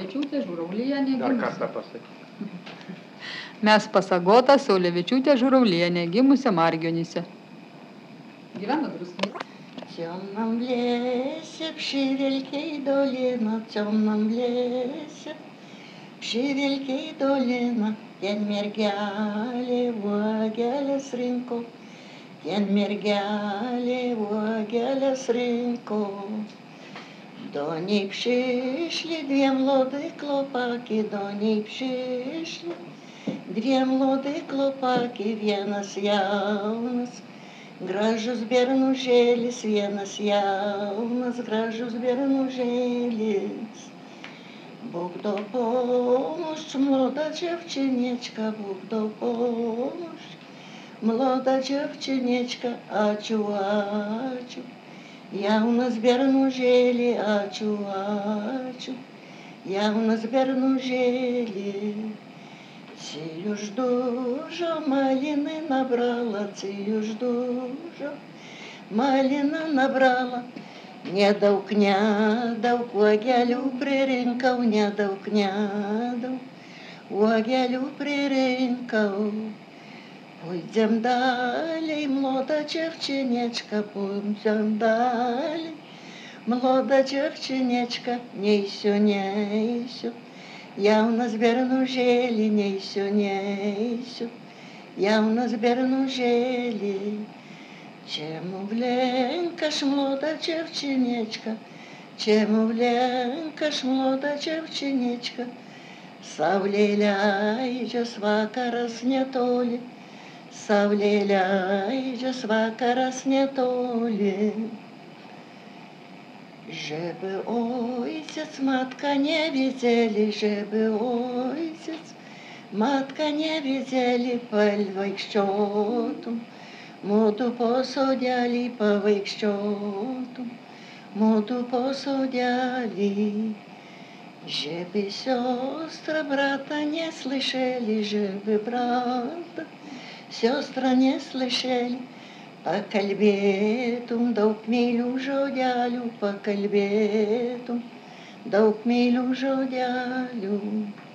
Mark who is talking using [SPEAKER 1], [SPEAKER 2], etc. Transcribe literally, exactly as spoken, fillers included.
[SPEAKER 1] Saulevičiūtė Žuraulienė
[SPEAKER 2] Dar
[SPEAKER 1] gimusi.
[SPEAKER 2] kartą pasakyk.
[SPEAKER 1] Mes pas Agotą Saulevičiūtę Žuraulienę gimusią Margionyse. Gyvena Druskininkų.
[SPEAKER 3] В темном лесе, в шевельке долина, в темном лесе, в шевельке долина, ten mergelė uogeles rinko, ten mergelė uogeles rinko. Doniai przyszli, dwie młode klopaki, doniai przyszli, dwie młode klopaki, vienas jaunas, gražus bernužėlis, vienas jaunas, gražus bernužėlis. Bóg dopomóż, młoda dziewczynieczka, Bóg dopomóż, młoda dziewczynieczka, ačiū, ačiū. Jaunas bernužėli, ačiū, ačiū. Jaunas bernužėli. Цель уж дужа, малины набрала, цель уж дужа, малина nabрала. Nedaug, nedaug, uogelių pririnkau, nedaug, nedaug, uogelių pririnkau. Pójdziemy dalej, młoda dziewczynieczka, pójdziemy dalej, młoda dziewczynieczka, neisiu, neisiu. Jaunas bernužėli, neisiu, neisiu, jaunas bernužėli. Czemu wlękasz, młoda dziewczynieczka, czemu wlękasz, młoda dziewczynieczka? Saulė leidžias, vakaras netoli, saulė leidžias, vakaras netoli. Żeby ojciec, matka nie wiedzieli, żeby ojciec, matka nie wiedzieli, pavaikščiotum, mudu po sodeli pavaikščiotum, mudu po sodeli. Żeby siostra brata nie słyszeli, żeby brata, siostra nie słyszeli, pakalbėtum daug mylių žodelių, pakalbėtum daug mylių žodelių.